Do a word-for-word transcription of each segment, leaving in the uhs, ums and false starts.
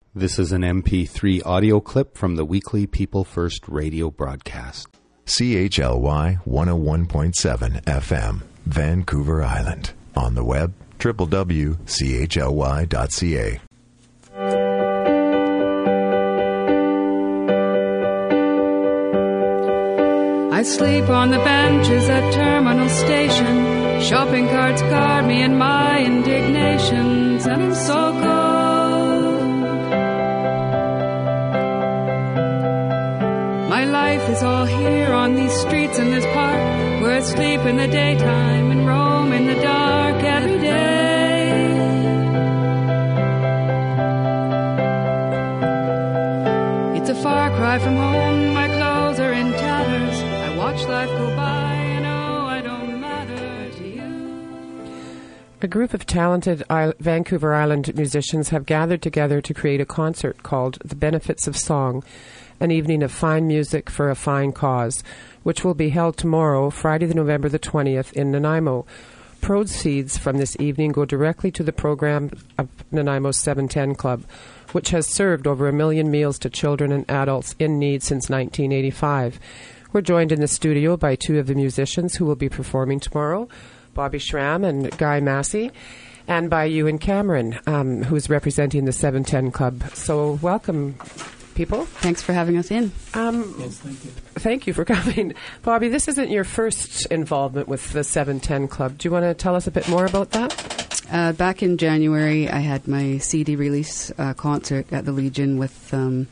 This is an M P three audio clip from the weekly People First radio broadcast. C H L Y one oh one point seven F M, Vancouver Island. On the web, w w w dot c h l y dot c a. I sleep on the benches at Terminal Station. Shopping carts guard me in my indignations, and I'm so cold. My life is all here on these streets in this park, where I sleep in the daytime and roam in the dark every day. It's a far cry from home, my clothes are in tatters. I watch life go by and oh, I don't matter to you. A group of talented I- Vancouver Island musicians have gathered together to create a concert called The Benefits of Song, an evening of fine music for a fine cause, which will be held tomorrow, Friday, the November the twentieth, in Nanaimo. Proceeds from this evening go directly to the program of Nanaimo's seven ten Club, which has served over a million meals to children and adults in need since nineteen eighty-five. We're joined in the studio by two of the musicians who will be performing tomorrow, Bobby Schramm and Guy Massey, and by Ewan Cameron, um, who is representing the seven ten Club. So welcome, people. Thanks for having us in. Um, yes, thank you. Thank you for coming. Bobby, this isn't your first involvement with the seven ten Club. Do you want to tell us a bit more about that? Uh, back in January, I had my C D release uh, concert at the Legion with um,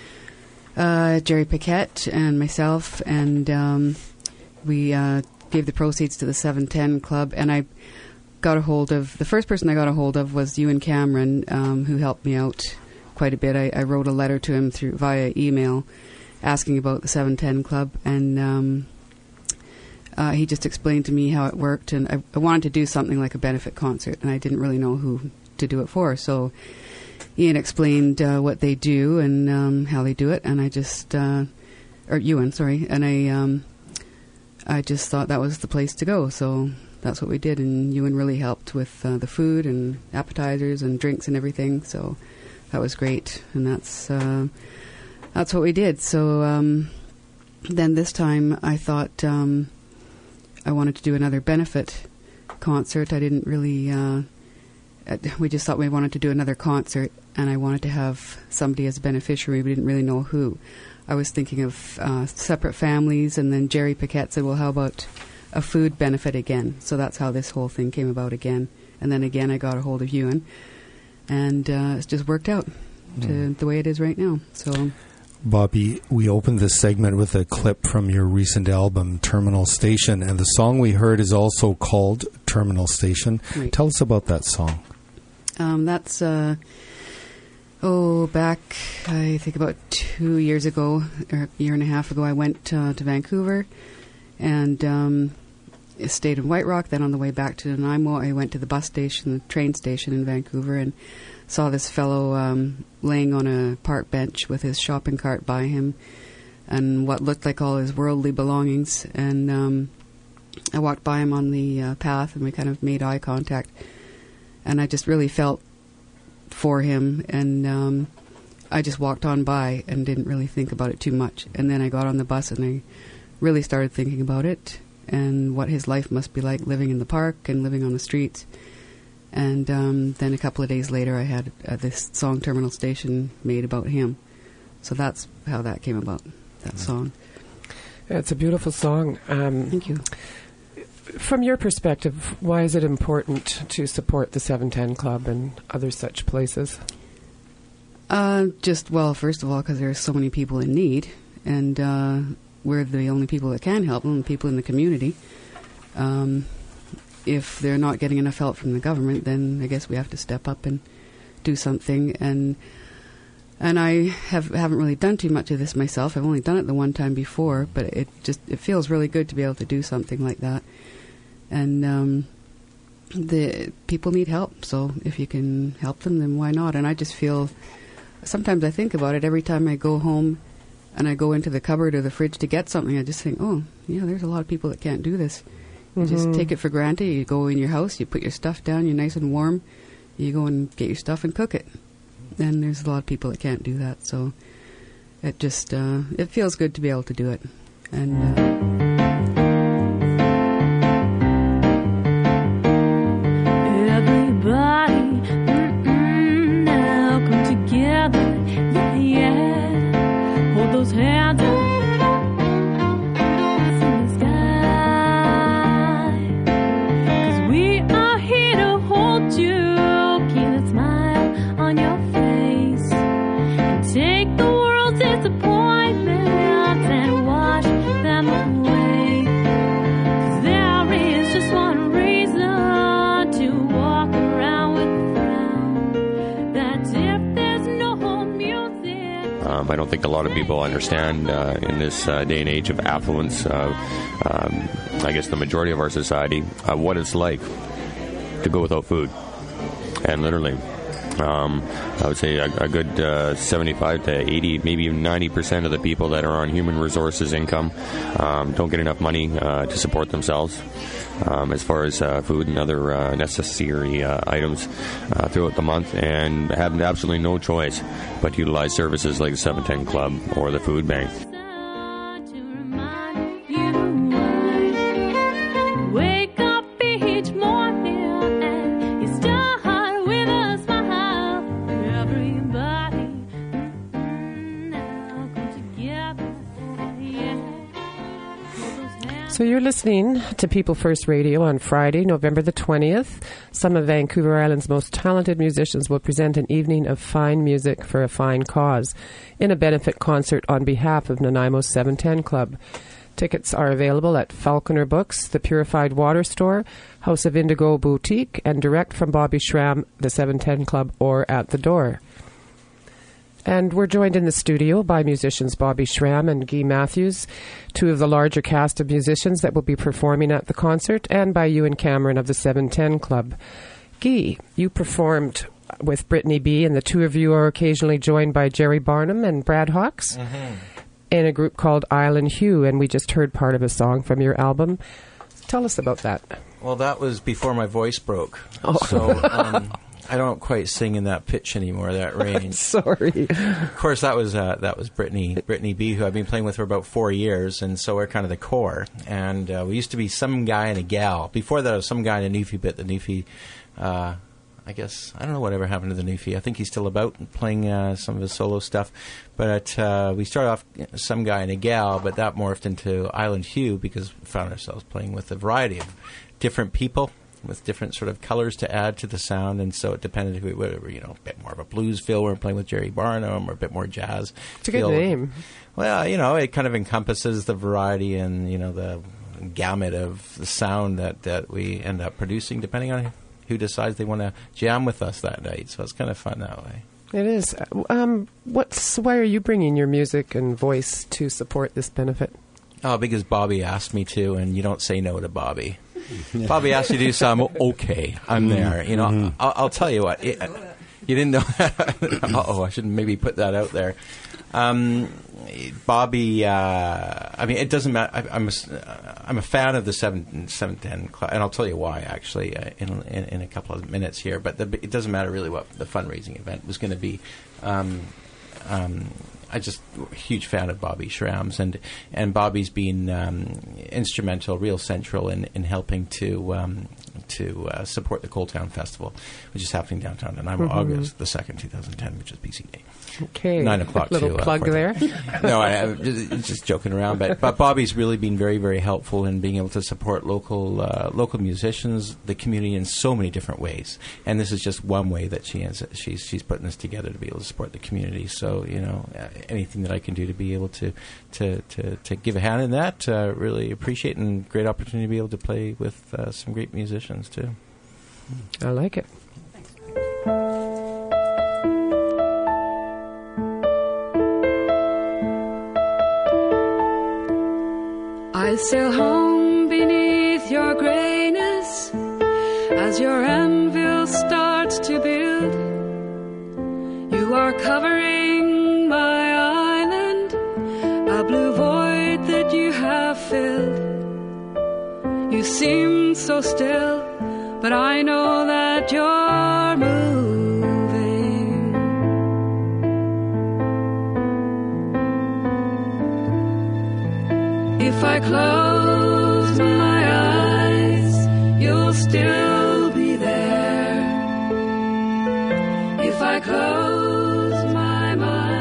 uh, Jerry Paquette and myself, and um, we uh, gave the proceeds to the seven ten Club, and I got a hold of, the first person I got a hold of was Ewan Cameron, um, who helped me out quite a bit. I, I wrote a letter to him through via email asking about the seven ten Club, and um, uh, he just explained to me how it worked, and I, I wanted to do something like a benefit concert, and I didn't really know who to do it for, so Ian explained uh, what they do and um, how they do it, and I just, uh, or Ewan, sorry, and I, um, I just thought that was the place to go, so that's what we did, and Ewan really helped with uh, the food and appetizers and drinks and everything, so that was great, and that's uh, that's what we did. So um, then this time I thought um, I wanted to do another benefit concert. I didn't really, uh, we just thought we wanted to do another concert, and I wanted to have somebody as a beneficiary. We didn't really know who. I was thinking of uh, separate families, and then Jerry Paquette said, well, how about a food benefit again? So that's how this whole thing came about again. And then again I got a hold of Ewan, and uh, it's just worked out to mm. the way it is right now. So, Bobby, we opened this segment with a clip from your recent album, Terminal Station, and the song we heard is also called Terminal Station. Right. Tell us about that song. Um, that's, uh, oh, back, I think about two years ago, or a year and a half ago, I went uh, to Vancouver and um, stayed in White Rock. Then on the way back to Nanaimo, I went to the bus station, the train station in Vancouver, and saw this fellow um, laying on a park bench with his shopping cart by him and what looked like all his worldly belongings. And um, I walked by him on the uh, path, and we kind of made eye contact. And I just really felt for him, and um, I just walked on by and didn't really think about it too much. And then I got on the bus, and I really started thinking about it and what his life must be like living in the park and living on the streets. And um, then a couple of days later, I had uh, this song, Terminal Station, made about him. So that's how that came about, that mm-hmm. song. Yeah, it's a beautiful song. Um, Thank you. From your perspective, why is it important to support the seven ten Club and other such places? Uh, just, well, first of all, because there are so many people in need, and uh, we're the only people that can help them, people in the community. Um, if they're not getting enough help from the government, then I guess we have to step up and do something. And and I have, haven't really done too much of this myself. I've only done it the one time before, but it just it feels really good to be able to do something like that. And um, the people need help, so if you can help them, then why not? And I just feel, sometimes I think about it every time I go home and I go into the cupboard or the fridge to get something. I just think, oh, yeah, there's a lot of people that can't do this. You mm-hmm. just take it for granted. You go in your house, you put your stuff down, you're nice and warm, you go and get your stuff and cook it. and there's a lot of people that can't do that. So it just uh, it feels good to be able to do it. And uh, I don't think a lot of people understand uh, in this uh, day and age of affluence, uh, um, I guess the majority of our society, uh, what it's like to go without food. And literally, um, I would say a, a good uh, seventy-five to eighty, maybe even ninety percent of the people that are on human resources income um, don't get enough money uh, to support themselves. Um, as far as uh, food and other uh, necessary uh, items uh, throughout the month, and have absolutely no choice but to utilize services like the seven ten Club or the food bank. So you're listening to People First Radio on Friday, November the twentieth. Some of Vancouver Island's most talented musicians will present an evening of fine music for a fine cause in a benefit concert on behalf of Nanaimo's seven ten Club. Tickets are available at Falconer Books, the Purified Water Store, House of Indigo Boutique, and direct from Bobby Schramm, the seven ten Club, or at the door. And we're joined in the studio by musicians Bobby Schramm and Guy Matthews, two of the larger cast of musicians that will be performing at the concert, and by Ewan Cameron of the seven ten Club. Guy, you performed with Brittany B., and the two of you are occasionally joined by Jerry Barnum and Brad Hawks mm-hmm. in a group called Island Hue, and we just heard part of a song from your album. Tell us about that. Well, that was before my voice broke. Oh. So... Um, I don't quite sing in that pitch anymore, that range. Sorry. Of course, that was uh, that was Brittany Brittany B, who I've been playing with for about four years, and so we're kind of the core. And uh, we used to be some guy and a gal. Before that, I was some guy in a Newfie bit. The Newfie, uh, I guess, I don't know whatever happened to the Newfie. I think he's still about playing uh, some of his solo stuff. But uh, we started off some guy and a gal, but that morphed into Island Hue because we found ourselves playing with a variety of different people, with different sort of colors to add to the sound, and so it depended if we were, you know, a bit more of a blues feel, we were playing with Jerry Barnum, or a bit more jazz. It's a good name. Well, you know, it kind of encompasses the variety and, you know, the gamut of the sound that, that we end up producing, depending on who decides they want to jam with us that night. So it's kind of fun that way. It is. Um, what's why are you bringing your music and voice to support this benefit? Oh, because Bobby asked me to, and you don't say no to Bobby. Bobby asked you to do something. Okay, I'm there. You know, mm-hmm. I'll, I'll tell you what. It, you didn't know. Uh-oh, I should maybe put that out there. Um, Bobby. Uh, I mean, it doesn't matter. I, I'm a, I'm a fan of the seven seven ten Club, and I'll tell you why actually uh, in, in in a couple of minutes here. But the, it doesn't matter really what the fundraising event was going to be. Um, um, I just a huge fan of Bobby Schramm's, and and Bobby's been um, instrumental, real central in, in helping to um, to uh, support the Cold Town Festival, which is happening downtown Nanaimo, mm-hmm. August the second, two thousand ten, which is B C Day. Okay, nine o'clock. Little to, plug uh, there. No, I, I'm just, just joking around, but but Bobby's really been very very helpful in being able to support local uh, local musicians, the community in so many different ways, and this is just one way that she has, she's she's putting this together to be able to support the community. So you know, anything that I can do to be able to to to, to give a hand in that, uh, really appreciate, and great opportunity to be able to play with uh, some great musicians too. I like it. Thanks. I sail home beneath your grayness as your anvil starts to build. You are covering my island, a blue void that you have filled. You seem so still, but I know that you're moving. If I close my eyes, you'll still be there. If I close my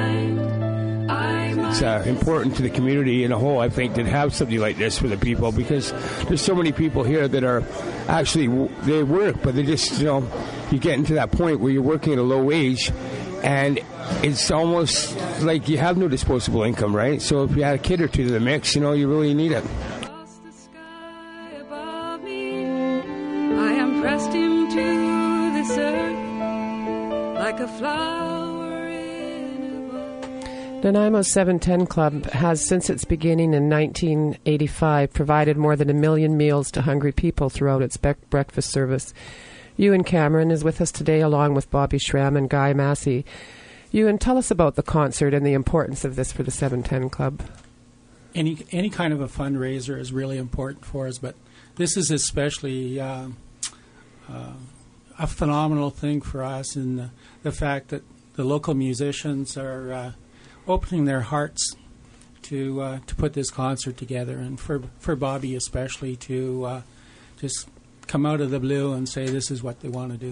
mind, I might. It's uh, important to the community in a whole, I think, to have something like this for the people, because there's so many people here that are actually, they work, but they just, you know, you get into that point where you're working at a low wage, and it's almost like you have no disposable income, right? So if you add a kid or two to the mix, you know, you really need it. Across the sky above me, I am pressed into this earth like a flower in a bowl. Nanaimo's seven ten Club has, since its beginning in nineteen eighty-five, provided more than a million meals to hungry people throughout its be- breakfast service. Ewan Cameron is with us today, along with Bobby Schramm and Guy Massey. Ewan, tell us about the concert and the importance of this for the seven ten Club. Any any kind of a fundraiser is really important for us, but this is especially uh, uh, a phenomenal thing for us in the, the fact that the local musicians are uh, opening their hearts to uh, to put this concert together, and for for Bobby especially to uh, just come out of the blue and say this is what they want to do.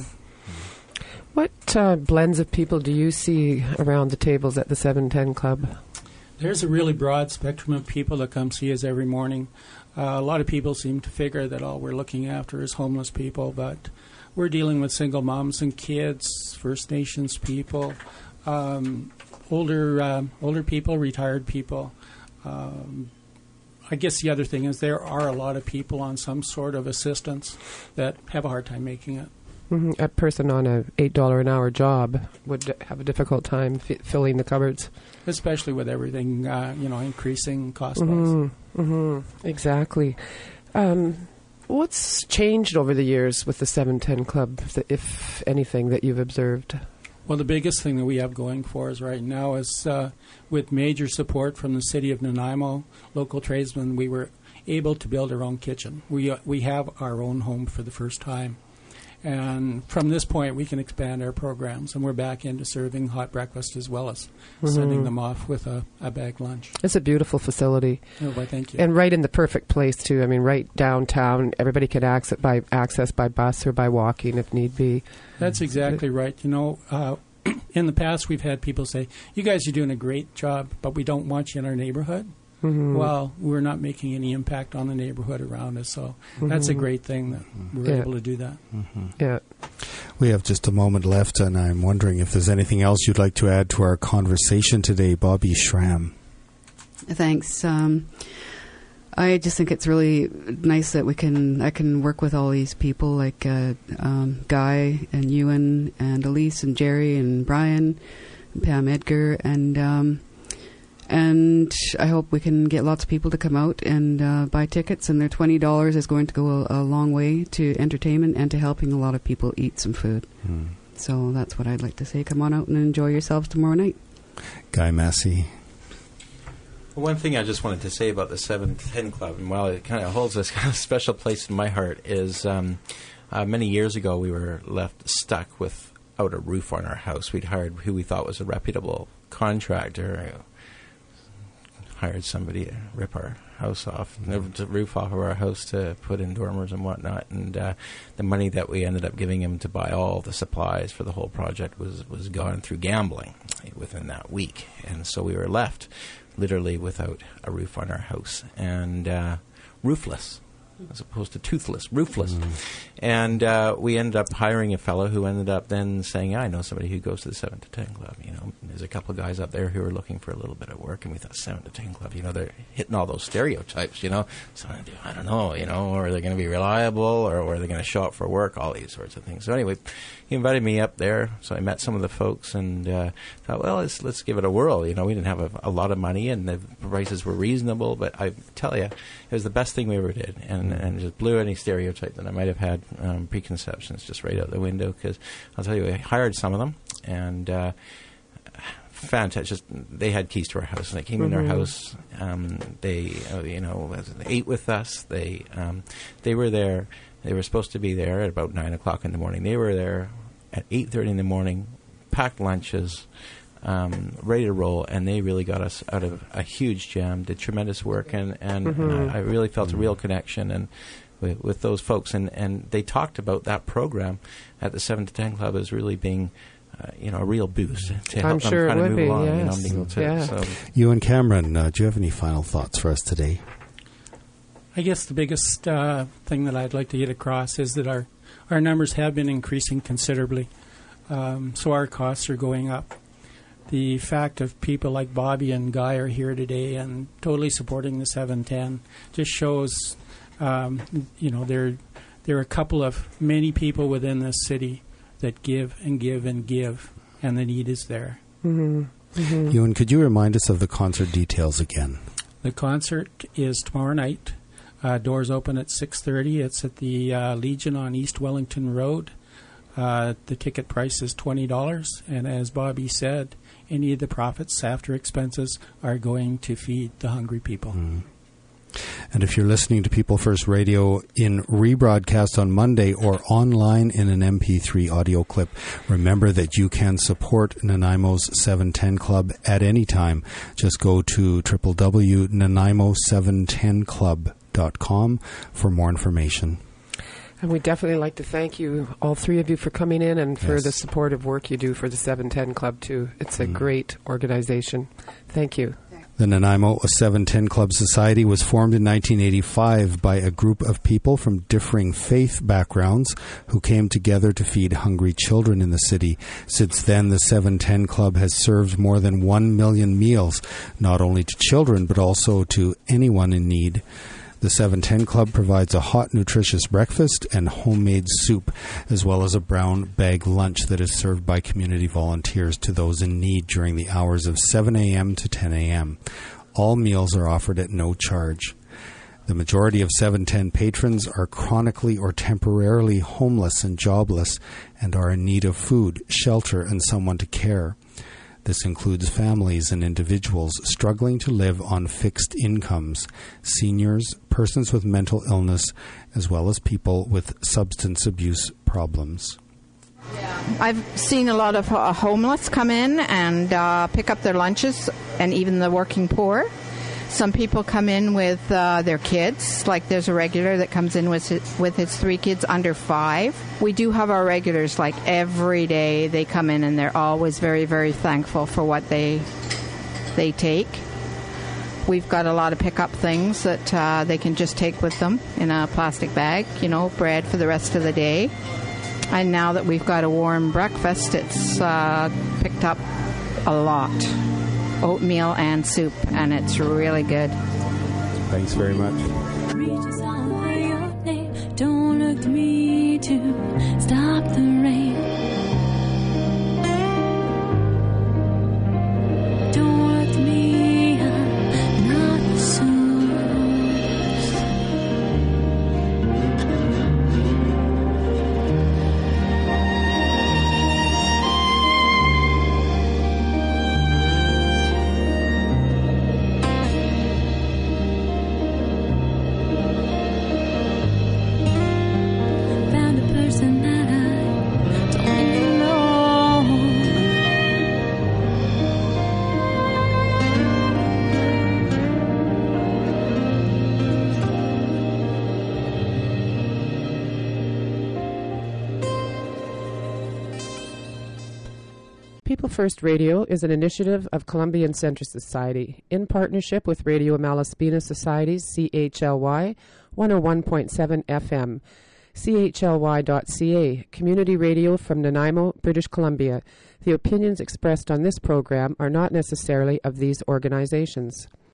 What uh, blends of people do you see around the tables at the seven ten Club? There's a really broad spectrum of people that come see us every morning. Uh, a lot of people seem to figure that all we're looking after is homeless people, but we're dealing with single moms and kids, First Nations people, um, older uh, older people, retired people. Um, I guess the other thing is there are a lot of people on some sort of assistance that have a hard time making it. Mm-hmm. A person on a eight dollar an hour job would have a difficult time f- filling the cupboards. Especially with everything, uh, you know, increasing cost-wise. Mm-hmm. Mm-hmm. Exactly. Um, what's changed over the years with the seven ten Club, if anything, that you've observed? Well, the biggest thing that we have going for us right now is uh, with major support from the city of Nanaimo, local tradesmen, we were able to build our own kitchen. We uh, we have our own home for the first time. And from this point, we can expand our programs, and we're back into serving hot breakfast as well as mm-hmm. sending them off with a, a bag lunch. It's a beautiful facility. Oh, well, thank you. And right in the perfect place, too. I mean, right downtown. Everybody can access by, access by bus or by walking if need be. That's exactly right. You know, uh, in the past, we've had people say, you guys are doing a great job, but we don't want you in our neighborhood. Mm-hmm. Well, we're not making any impact on the neighborhood around us, so mm-hmm. that's a great thing that we're yeah. able to do that. Mm-hmm. Yeah. We have just a moment left, and I'm wondering if there's anything else you'd like to add to our conversation today, Bobby Schramm. Thanks. Um, I just think it's really nice that we can I can work with all these people like uh, um, Guy and Ewan and Elise and Jerry and Brian and Pam Edgar, and um, and I hope we can get lots of people to come out and uh, buy tickets, and their twenty dollars is going to go a, a long way to entertainment and to helping a lot of people eat some food. Mm. So that's what I'd like to say. Come on out and enjoy yourselves tomorrow night. Guy Massey. One thing I just wanted to say about the seven ten Club, and while it kind of holds this kind of special place in my heart, is um, uh, many years ago we were left stuck without a roof on our house. We'd hired who we thought was a reputable contractor, hired somebody to rip our house off, mm-hmm. the roof off of our house to put in dormers and whatnot, and uh, the money that we ended up giving him to buy all the supplies for the whole project was, was gone through gambling within that week, and so we were left literally without a roof on our house, and uh, roofless, as opposed to toothless, roofless. Mm. And uh, we ended up hiring a fellow who ended up then saying, I know somebody who goes to the seven to ten Club. You know, there's a couple of guys up there who are looking for a little bit of work, and we thought seven to ten Club, you know, they're hitting all those stereotypes, you know. So I don't know, you know, or they're going to be reliable, or, or they're going to show up for work, all these sorts of things. So anyway, he invited me up there, so I met some of the folks and uh, thought, well, let's let's give it a whirl. You know, we didn't have a, a lot of money, and the prices were reasonable, but I tell you, it was the best thing we ever did, and, and just blew any stereotype that I might have had, um, preconceptions, just right out the window, because I'll tell you, I hired some of them, and uh, fantastic. Just, they had keys to our house, and they came mm-hmm. in our house. Um, they, uh, you know, ate with us. They, um, they were there. They were supposed to be there at about nine o'clock in the morning. They were there at eight thirty in the morning, packed lunches, um, ready to roll, and they really got us out of a huge jam, did tremendous work, and, and, Mm-hmm. and I, I really felt a real connection and with, with those folks. And, and they talked about that program at the seven to ten Club as really being uh, you know, a real boost to help I'm them sure kind it of would move be, along. You know, yes. being able to, Yeah. so. You and Cameron, uh, do you have any final thoughts for us today? I guess the biggest uh, thing that I'd like to get across is that our, our numbers have been increasing considerably. Um, so our costs are going up. The fact of people like Bobby and Guy are here today and totally supporting the seven ten just shows, um, you know, there, there are a couple of many people within this city that give and give and give, and the need is there. Mm-hmm. Mm-hmm. Ewan, could you remind us of the concert details again? The concert is tomorrow night. Uh, doors open at six thirty. It's at the uh, Legion on East Wellington Road. Uh, the ticket price is twenty dollars. And as Bobby said, any of the profits after expenses are going to feed the hungry people. Mm. And if you're listening to People First Radio in rebroadcast on Monday or online in an M P three audio clip, remember that you can support Nanaimo's seven ten Club at any time. Just go to w w w dot nanaimo seven ten club dot com for more information. And we'd definitely like to thank you, all three of you, for coming in and for Yes. the supportive work you do for the seven ten Club, too. It's a Mm. great organization. Thank you. The Nanaimo seven ten Club Society was formed in nineteen eighty-five by a group of people from differing faith backgrounds who came together to feed hungry children in the city. Since then, the seven ten Club has served more than one million meals, not only to children but also to anyone in need. The seven ten Club provides a hot, nutritious breakfast and homemade soup, as well as a brown bag lunch that is served by community volunteers to those in need during the hours of seven a.m. to ten a.m. All meals are offered at no charge. The majority of seven ten patrons are chronically or temporarily homeless and jobless and are in need of food, shelter, and someone to care. This includes families and individuals struggling to live on fixed incomes, seniors, persons with mental illness, as well as people with substance abuse problems. I've seen a lot of uh, homeless come in and uh, pick up their lunches, and even the working poor. Some people come in with uh, their kids, like there's a regular that comes in with his, with his three kids under five. We do have our regulars, like every day they come in and they're always very, very thankful for what they they take. We've got a lot of pick-up things that uh, they can just take with them in a plastic bag, you know, bread for the rest of the day. And now that we've got a warm breakfast, it's uh, picked up a lot. Oatmeal and soup, and it's really good. Thanks very much. Reaches out for your name. Don't look to me to stop the rain. Don't look to me, I'm not the source. Found a person that I don't even know. People First Radio is an initiative of Columbian Centre Society in partnership with Radio Malaspina Society's C H L Y one oh one point seven F M, C H L Y dot C A, community radio from Nanaimo, British Columbia. The opinions expressed on this program are not necessarily of these organizations.